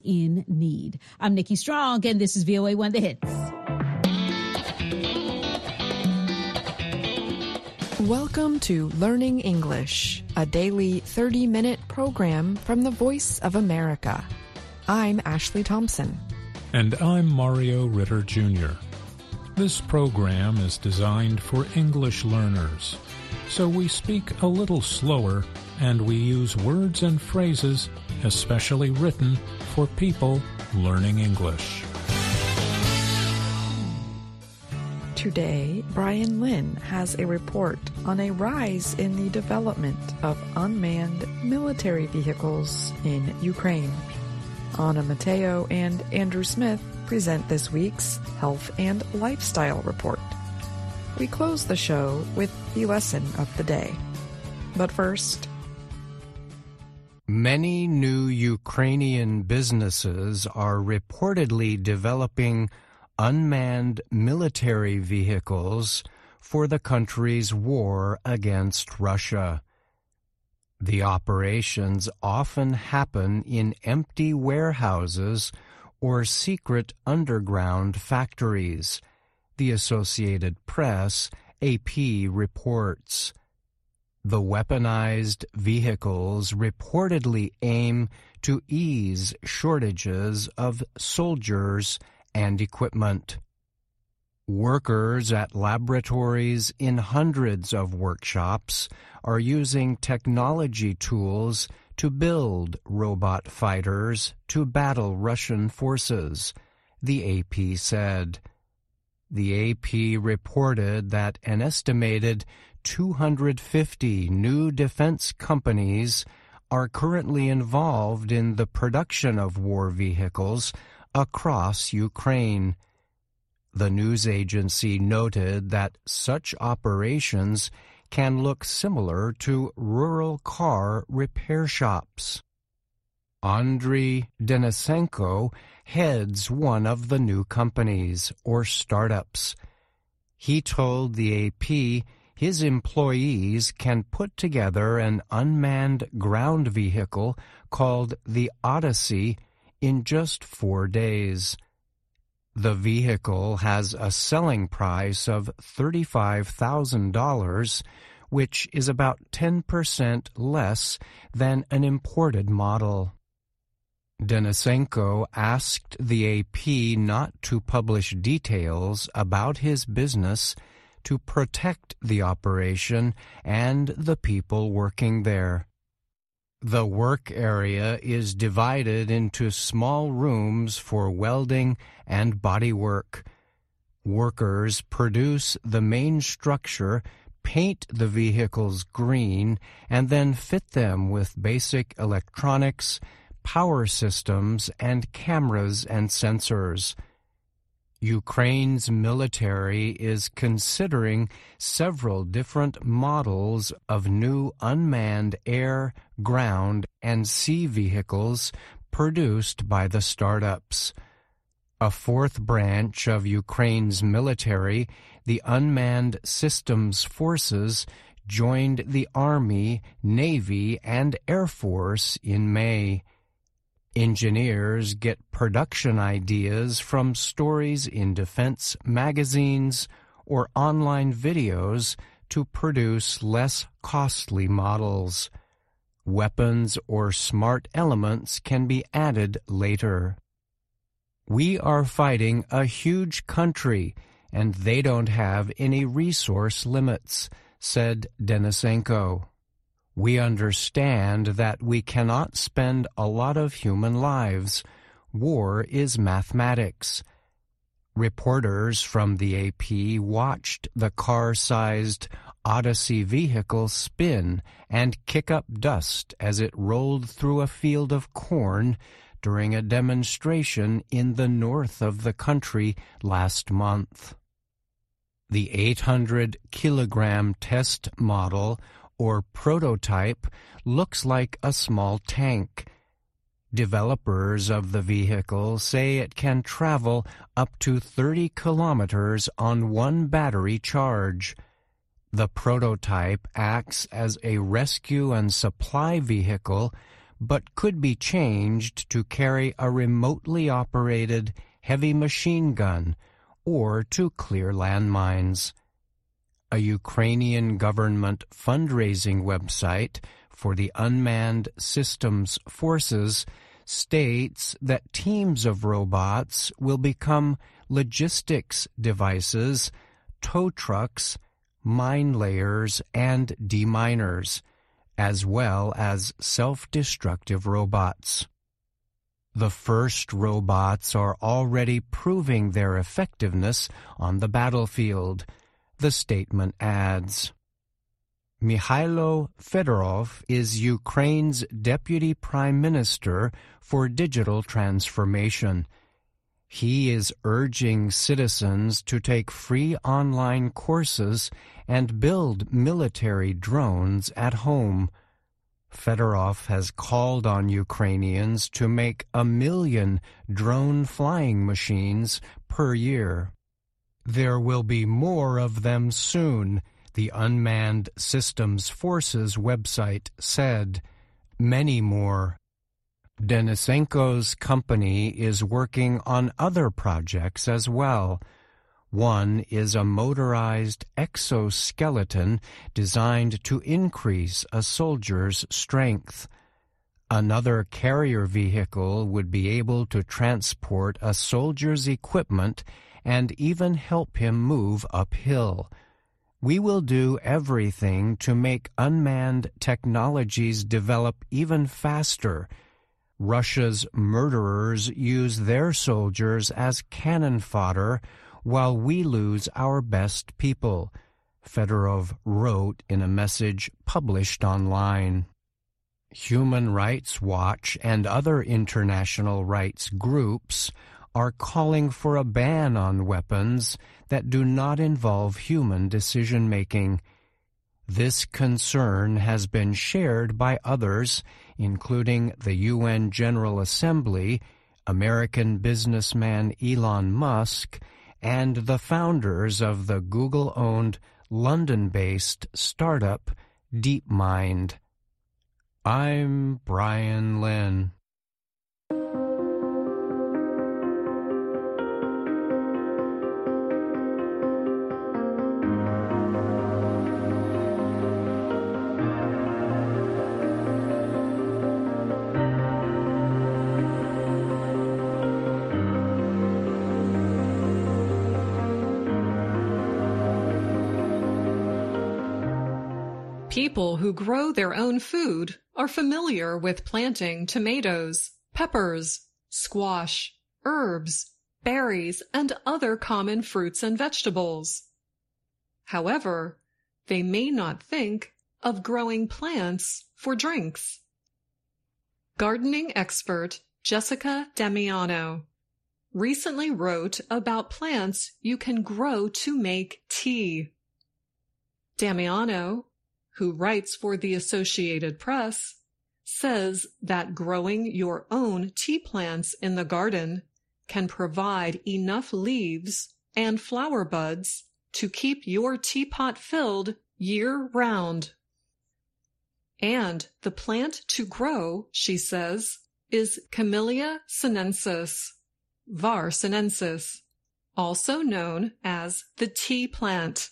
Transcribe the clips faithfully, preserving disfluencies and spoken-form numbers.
in need. I'm Nikki Strong, and this is V O A One The Hits. Welcome to Learning English, a daily thirty-minute program from the Voice of America. I'm Ashley Thompson. And I'm Mario Ritter Junior This program is designed for English learners, so we speak a little slower and we use words and phrases especially written for people learning English. Today, Brian Lynn has a report on a rise in the development of unmanned military vehicles in Ukraine. Anna Matteo and Andrew Smith present this week's Health and Lifestyle Report. We close the show with the lesson of the day. But first, many new Ukrainian businesses are reportedly developing unmanned military vehicles for the country's war against Russia. The operations often happen in empty warehouses or secret underground factories, the Associated Press, A P, reports. The weaponized vehicles reportedly aim to ease shortages of soldiers and equipment. Workers at laboratories in hundreds of workshops are using technology tools to build robot fighters to battle Russian forces, the A P said. The A P reported that an estimated two hundred fifty new defense companies are currently involved in the production of war vehicles across Ukraine. The news agency noted that such operations can look similar to rural car repair shops. Andriy Denisenko heads one of the new companies, or startups. He told the A P his employees can put together an unmanned ground vehicle called the Odyssey in just four days. The vehicle has a selling price of thirty-five thousand dollars, which is about ten percent less than an imported model. Denisenko asked the A P not to publish details about his business to protect the operation and the people working there. The work area is divided into small rooms for welding and bodywork. Workers produce the main structure, paint the vehicles green, and then fit them with basic electronics, power systems, and cameras and sensors. Ukraine's military is considering several different models of new unmanned air, ground, and sea vehicles produced by the startups. A fourth branch of Ukraine's military, the Unmanned Systems Forces, joined the Army, Navy, and Air Force in May. Engineers get production ideas from stories in defense magazines or online videos to produce less costly models. Weapons or smart elements can be added later. We are fighting a huge country, and they don't have any resource limits, said Denisenko. We understand that we cannot spend a lot of human lives. War is mathematics. Reporters from the A P watched the car-sized Odyssey vehicle spin and kick up dust as it rolled through a field of corn during a demonstration in the north of the country last month. The eight hundred kilogram test model, or prototype, looks like a small tank. Developers of the vehicle say it can travel up to thirty kilometers on one battery charge. The prototype acts as a rescue and supply vehicle, but could be changed to carry a remotely operated heavy machine gun or to clear landmines. A Ukrainian government fundraising website for the Unmanned Systems Forces states that teams of robots will become logistics devices, tow trucks, mine layers, and deminers, as well as self-destructive robots. The first robots are already proving their effectiveness on the battlefield, the statement adds. Mikhailo Fedorov is Ukraine's Deputy Prime Minister for Digital Transformation. He is urging citizens to take free online courses and build military drones at home. Fedorov has called on Ukrainians to make a million drone flying machines per year. There will be more of them soon, the Unmanned Systems Forces website said. Many more. Denisenko's company is working on other projects as well. One is a motorized exoskeleton designed to increase a soldier's strength. Another carrier vehicle would be able to transport a soldier's equipment and even help him move uphill. We will do everything to make unmanned technologies develop even faster. Russia's murderers use their soldiers as cannon fodder while we lose our best people, Fedorov wrote in a message published online. Human Rights Watch and other international rights groups are calling for a ban on weapons that do not involve human decision-making. This concern has been shared by others, including the U N General Assembly, American businessman Elon Musk, and the founders of the Google-owned, London-based startup DeepMind. I'm Brian Lynn. People who grow their own food are familiar with planting tomatoes, peppers, squash, herbs, berries, and other common fruits and vegetables. However, they may not think of growing plants for drinks. Gardening expert Jessica Damiano recently wrote about plants you can grow to make tea. Damiano, who writes for the Associated Press, says that growing your own tea plants in the garden can provide enough leaves and flower buds to keep your teapot filled year-round. And the plant to grow, she says, is Camellia sinensis, var. sinensis, also known as the tea plant.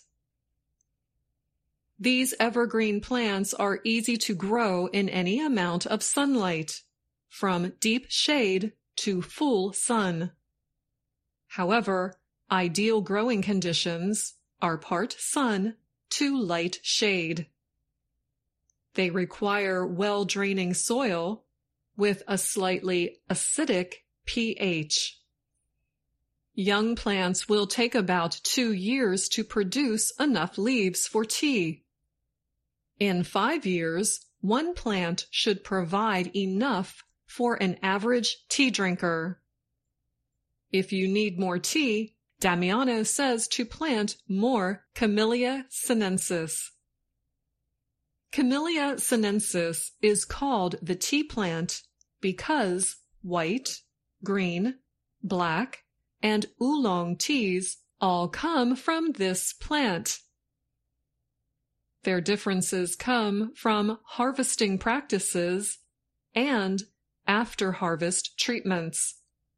These evergreen plants are easy to grow in any amount of sunlight, from deep shade to full sun. However, ideal growing conditions are part sun to light shade. They require well-draining soil with a slightly acidic pH. Young plants will take about two years to produce enough leaves for tea. In five years, one plant should provide enough for an average tea drinker. If you need more tea, Damiano says to plant more Camellia sinensis. Camellia sinensis is called the tea plant because white, green, black, and oolong teas all come from this plant. Their differences come from harvesting practices, and after-harvest treatments.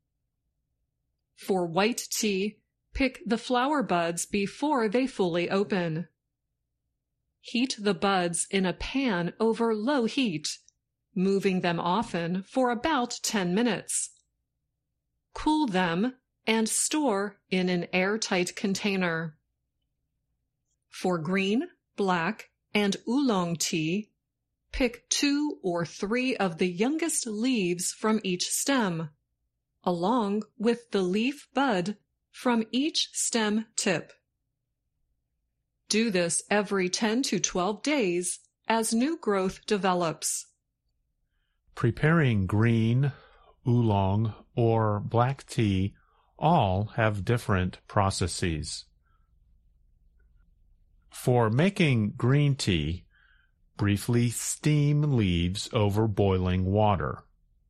For white tea, pick the flower buds before they fully open. Heat the buds in a pan over low heat, moving them often for about ten minutes. Cool them and store in an airtight container. For green, black, and oolong tea, pick two or three of the youngest leaves from each stem, along with the leaf bud from each stem tip. Do this every ten to twelve days as new growth develops. Preparing green, oolong, or black tea all have different processes. For making green tea, briefly steam leaves over boiling water.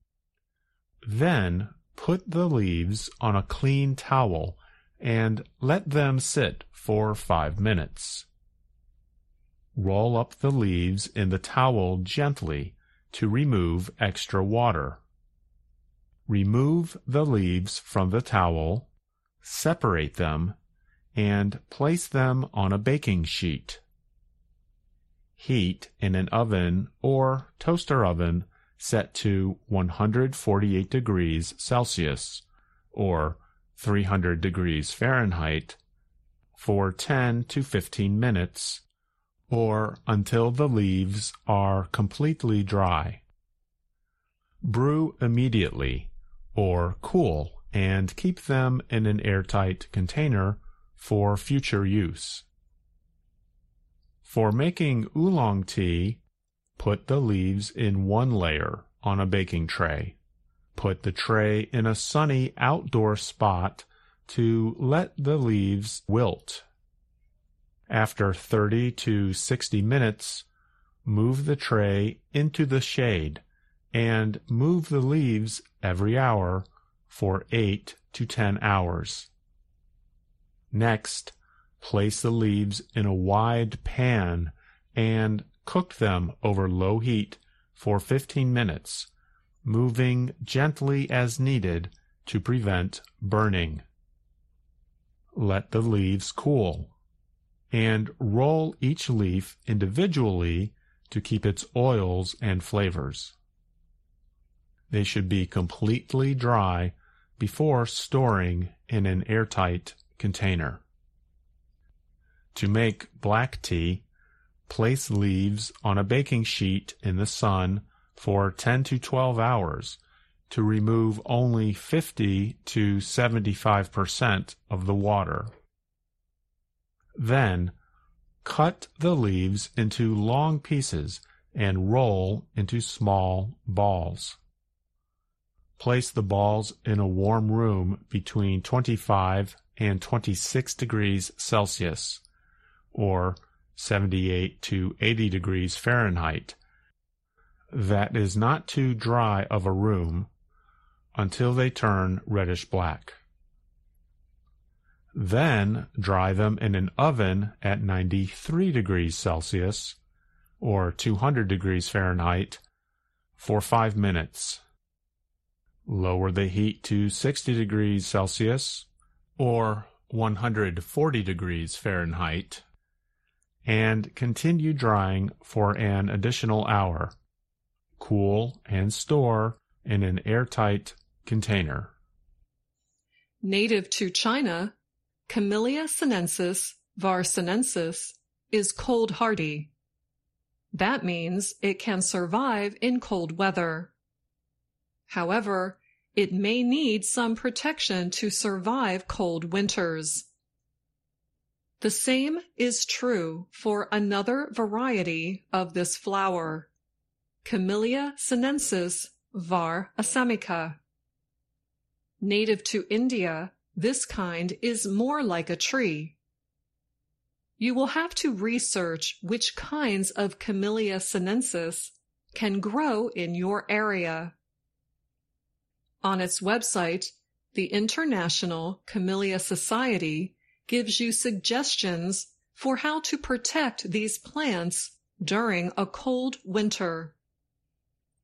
Then put the leaves on a clean towel and let them sit for five minutes. Roll up the leaves in the towel gently to remove extra water. Remove the leaves from the towel, separate them, and place them on a baking sheet. Heat in an oven or toaster oven set to one hundred forty-eight degrees Celsius or three hundred degrees Fahrenheit for ten to fifteen minutes or until the leaves are completely dry. Brew immediately or cool and keep them in an airtight container for future use. For making oolong tea, put the leaves in one layer on a baking tray. Put the tray in a sunny outdoor spot to let the leaves wilt. After thirty to sixty minutes, move the tray into the shade and move the leaves every hour for eight to ten hours. Next, place the leaves in a wide pan and cook them over low heat for fifteen minutes, moving gently as needed to prevent burning. Let the leaves cool, and roll each leaf individually to keep its oils and flavors. They should be completely dry before storing in an airtight container. To make black tea, place leaves on a baking sheet in the sun for ten to twelve hours to remove only fifty to seventy-five percent of the water. Then, cut the leaves into long pieces and roll into small balls. Place the balls in a warm room between twenty-five and twenty-six degrees Celsius, or seventy-eight to eighty degrees Fahrenheit. That is not too dry of a room until they turn reddish black. Then dry them in an oven at ninety-three degrees Celsius, or two hundred degrees Fahrenheit, for five minutes. Lower the heat to sixty degrees Celsius, or one hundred forty degrees Fahrenheit, and continue drying for an additional hour. Cool and store in an airtight container. Native to China, Camellia sinensis var. Sinensis is cold hardy. That means it can survive in cold weather. However, it may need some protection to survive cold winters. The same is true for another variety of this flower, Camellia sinensis var. Assamica. Native to India, this kind is more like a tree. You will have to research which kinds of Camellia sinensis can grow in your area. On its website, the International Camellia Society gives you suggestions for how to protect these plants during a cold winter.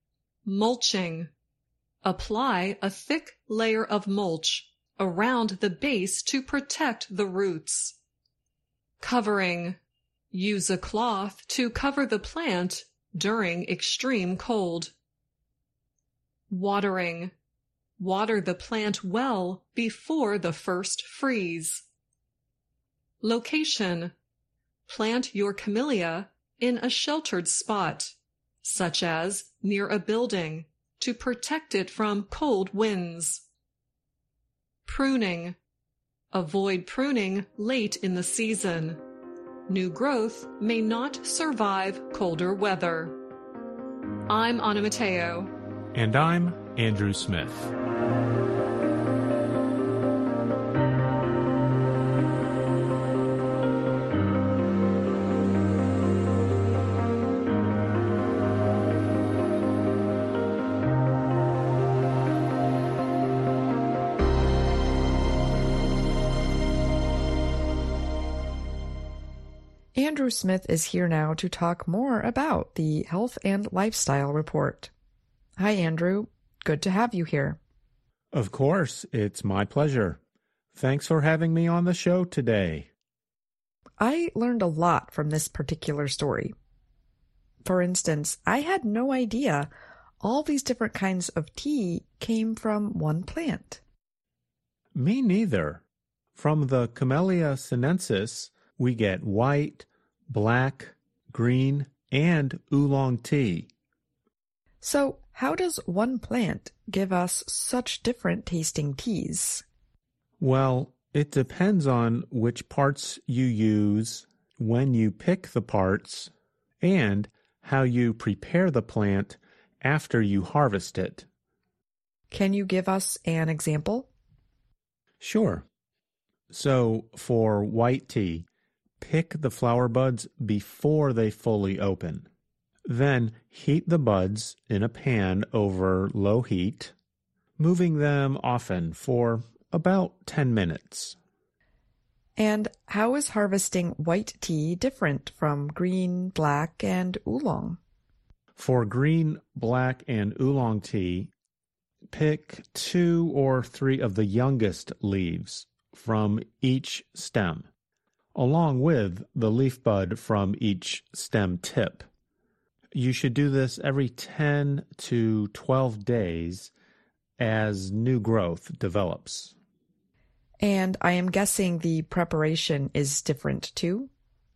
Mulching. Apply a thick layer of mulch around the base to protect the roots. Covering. Use a cloth to cover the plant during extreme cold. Watering. Water the plant well before the first freeze. Location. Plant your camellia in a sheltered spot, such as near a building, to protect it from cold winds. Pruning. Avoid pruning late in the season. New growth may not survive colder weather. I'm Anna Mateo. And I'm Andrew Smith. Andrew Smith is here now to talk more about the Health and Lifestyle Report. Hi, Andrew. Good to have you here. Of course, it's my pleasure. Thanks for having me on the show today. I learned a lot from this particular story. For instance, I had no idea all these different kinds of tea came from one plant. Me neither. From the Camellia sinensis, we get white, black, green, and oolong tea. So, how does one plant give us such different tasting teas? Well, it depends on which parts you use, when you pick the parts, and how you prepare the plant after you harvest it. Can you give us an example? Sure. So, for white tea, pick the flower buds before they fully open. Then heat the buds in a pan over low heat, moving them often for about ten minutes. And how is harvesting white tea different from green, black, and oolong? For green, black, and oolong tea, pick two or three of the youngest leaves from each stem, along with the leaf bud from each stem tip. You should do this every ten to twelve days as new growth develops. And I am guessing the preparation is different too?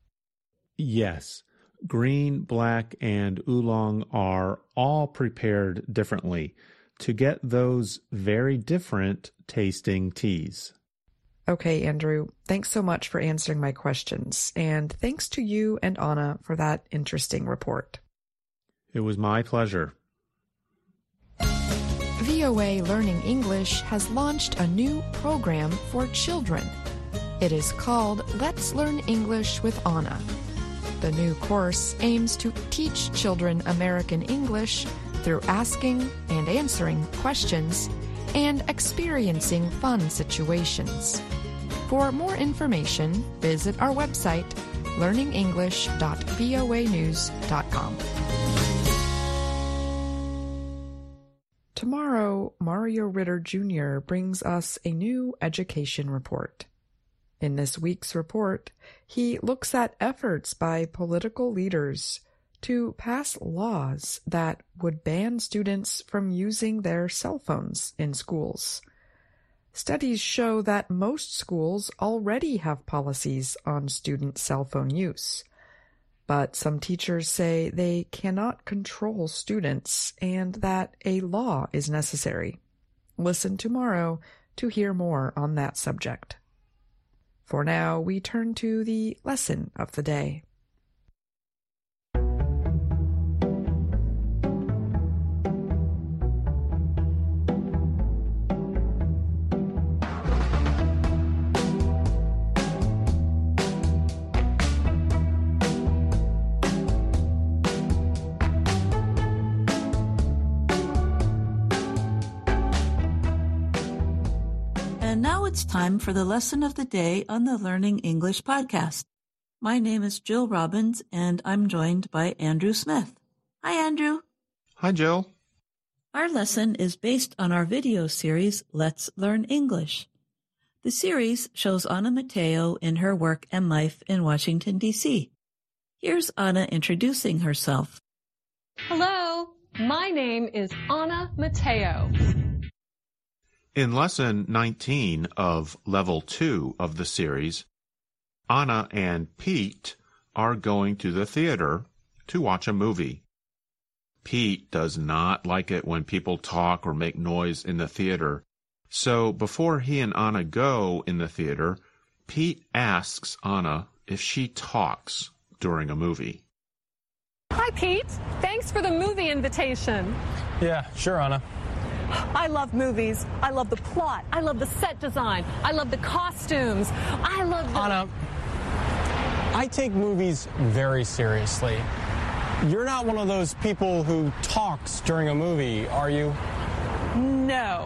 Yes. Green, black, and oolong are all prepared differently to get those very different tasting teas. Okay, Andrew, thanks so much for answering my questions, and thanks to you and Anna for that interesting report. It was my pleasure. V O A Learning English has launched a new program for children. It is called Let's Learn English with Anna. The new course aims to teach children American English through asking and answering questions and experiencing fun situations. For more information, visit our website, learning english dot voa news dot com. Tomorrow, Mario Ritter Junior brings us a new education report. In this week's report, he looks at efforts by political leaders to pass laws that would ban students from using their cell phones in schools. Studies show that most schools already have policies on student cell phone use, but some teachers say they cannot control students and that a law is necessary. Listen tomorrow to hear more on that subject. For now, we turn to the lesson of the day. And now it's time for the lesson of the day on the Learning English podcast. My name is Jill Robbins, and I'm joined by Andrew Smith. Hi, Andrew. Hi, Jill. Our lesson is based on our video series, Let's Learn English. The series shows Anna Mateo in her work and life in Washington, D C Here's Anna introducing herself. Hello, my name is Anna Mateo. In Lesson nineteen of Level two of the series, Anna and Pete are going to the theater to watch a movie. Pete does not like it when people talk or make noise in the theater, so before he and Anna go in the theater, Pete asks Anna if she talks during a movie. Hi, Pete. Thanks for the movie invitation. Yeah, sure, Anna. I love movies. I love the plot. I love the set design. I love the costumes. I love the... Anna, I take movies very seriously. You're not one of those people who talks during a movie, are you? No.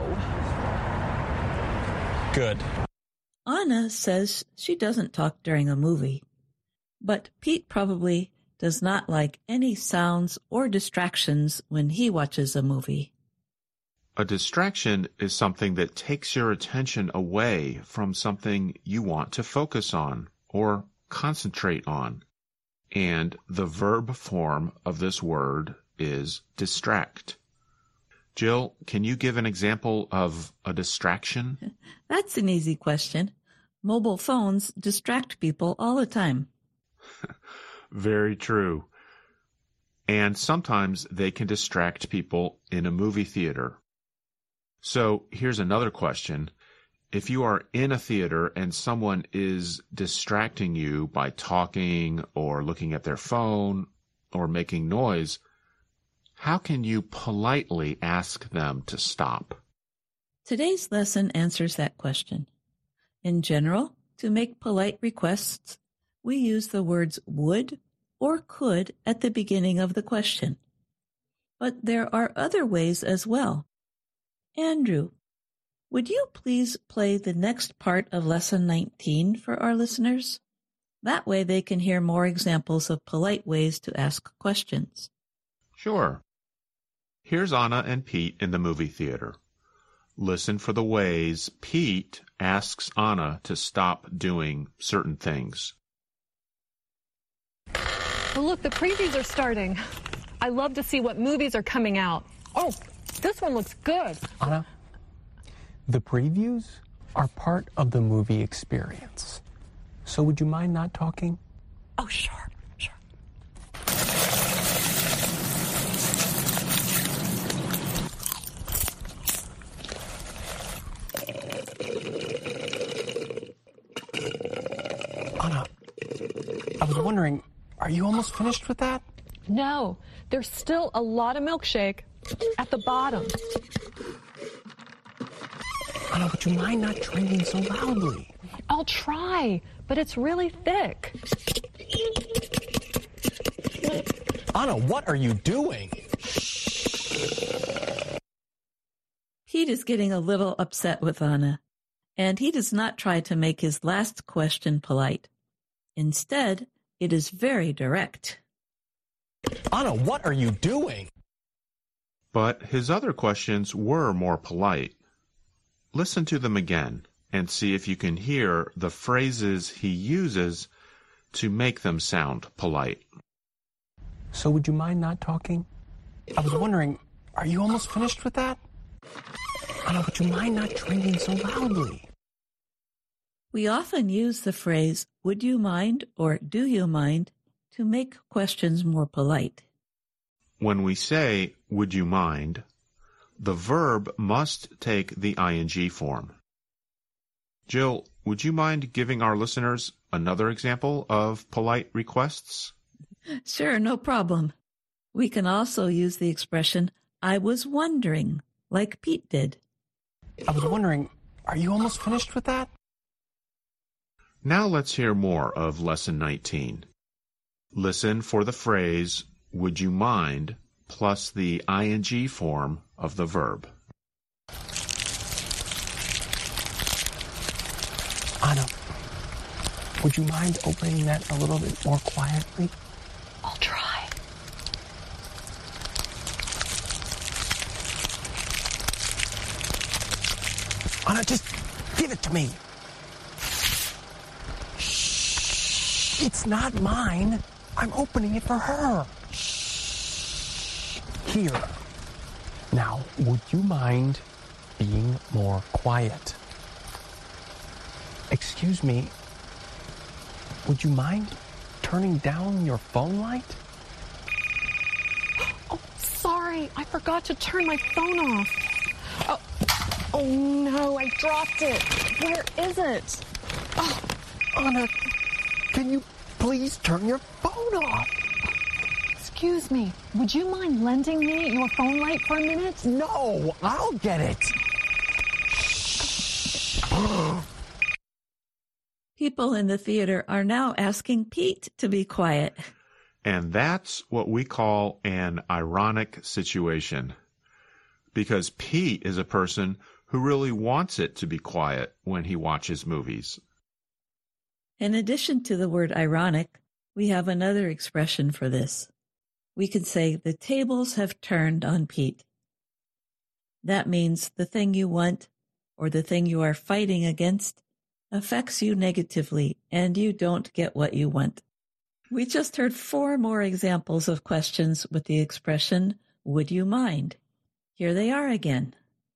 Good. Anna says she doesn't talk during a movie, but Pete probably does not like any sounds or distractions when he watches a movie. A distraction is something that takes your attention away from something you want to focus on or concentrate on. And the verb form of this word is distract. Jill, can you give an example of a distraction? That's an easy question. Mobile phones distract people all the time. Very true. And sometimes they can distract people in a movie theater. So here's another question. If you are in a theater and someone is distracting you by talking or looking at their phone or making noise, how can you politely ask them to stop? Today's lesson answers that question. In general, to make polite requests, we use the words would or could at the beginning of the question. But there are other ways as well. Andrew, would you please play the next part of Lesson nineteen for our listeners? That way they can hear more examples of polite ways to ask questions. Sure. Here's Anna and Pete in the movie theater. Listen for the ways Pete asks Anna to stop doing certain things. Oh, look, the previews are starting. I love to see what movies are coming out. Oh, this one looks good. Anna, the previews are part of the movie experience. So would you mind not talking? Oh, sure, sure. Anna, I was wondering, are you almost finished with that? No, there's still a lot of milkshake at the bottom. Anna, would you mind not drinking so loudly? I'll try, but it's really thick. Anna, what are you doing? Pete is getting a little upset with Anna, and he does not try to make his last question polite. Instead, it is very direct. Anna, what are you doing? But his other questions were more polite. Listen to them again and see if you can hear the phrases he uses to make them sound polite. So would you mind not talking? I was wondering, are you almost finished with that? Anna, would you mind not drinking so loudly? We often use the phrase, would you mind or do you mind, to make questions more polite. When we say, would you mind, the verb must take the ing form. Jill, would you mind giving our listeners another example of polite requests? Sure, no problem. We can also use the expression, I was wondering, like Pete did. I was wondering, are you almost finished with that? Now let's hear more of Lesson nineteen. Listen for the phrase, would you mind, plus the ing form of the verb. Anna, would you mind opening that a little bit more quietly? I'll try. Give it to me. Shh. It's not mine. I'm opening it for her. Shh. Here. Now, would you mind being more quiet? Excuse me. Would you mind turning down your phone light? Oh, sorry. I forgot to turn my phone off. Oh, oh no, I dropped it. Where is it? Oh, Anna, can you please turn your phone off? Excuse me, would you mind lending me your phone light for a minute? No, I'll get it. People in the theater are now asking Pete to be quiet. And that's what we call an ironic situation. Because Pete is a person who really wants it to be quiet when he watches movies. In addition to the word ironic, we have another expression for this. We could say the tables have turned on Pete. That means the thing you want or the thing you are fighting against affects you negatively and you don't get what you want. We just heard four more examples of questions with the expression, would you mind? Here they are again.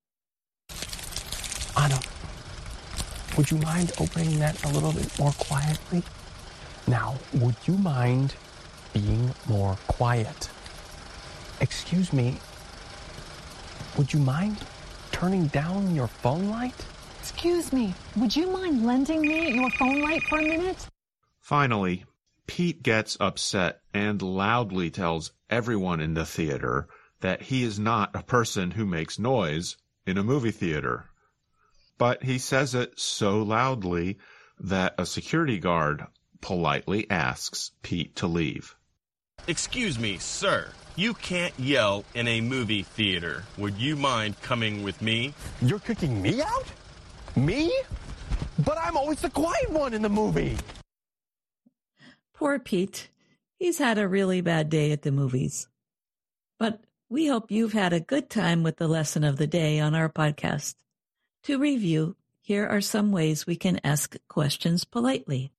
Anna, would you mind opening that a little bit more quietly? Now, would you mind being more quiet? Excuse me, would you mind turning down your phone light? Excuse me, would you mind lending me your phone light for a minute? Finally, Pete gets upset and loudly tells everyone in the theater that he is not a person who makes noise in a movie theater. But he says it so loudly that a security guard politely asks Pete to leave. Excuse me, sir. You can't yell in a movie theater. Would you mind coming with me? You're kicking me out? Me? But I'm always the quiet one in the movie. Poor Pete. He's had a really bad day at the movies. But we hope you've had a good time with the lesson of the day on our podcast. To review, here are some ways we can ask questions politely.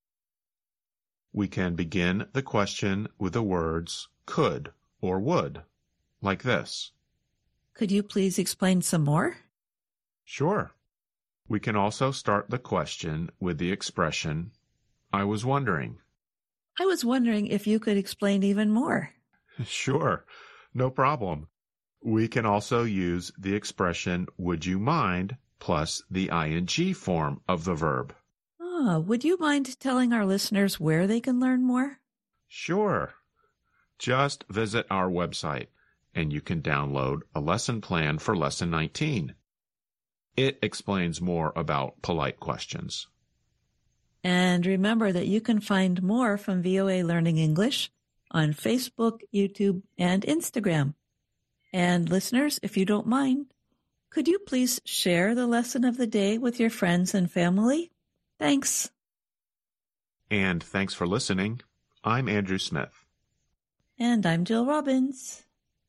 We can begin the question with the words could or would, like this. Could you please explain some more? Sure. We can also start the question with the expression, I was wondering. I was wondering if you could explain even more. Sure, no problem. We can also use the expression, would you mind, plus the ing form of the verb. Ah, would you mind telling our listeners where they can learn more? Sure. Just visit our website, and you can download a lesson plan for Lesson nineteen. It explains more about polite questions. And remember that you can find more from V O A Learning English on Facebook, YouTube, and Instagram. And listeners, if you don't mind, could you please share the lesson of the day with your friends and family? Thanks. And thanks for listening. I'm Andrew Smith. And I'm Jill Robbins.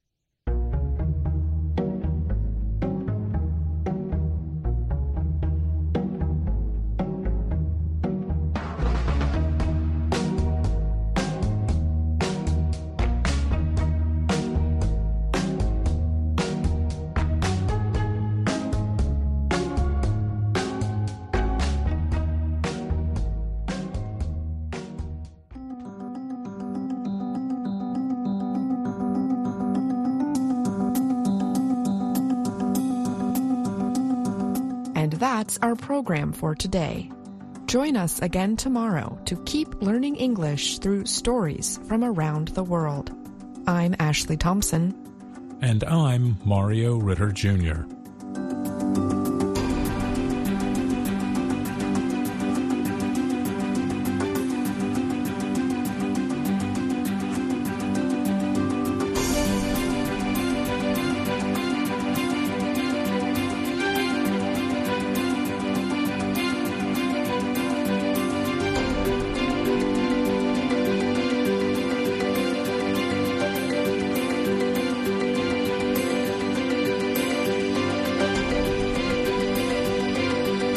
That's our program for today. Join us again tomorrow to keep learning English through stories from around the world. I'm Ashley Thompson. And I'm Mario Ritter Junior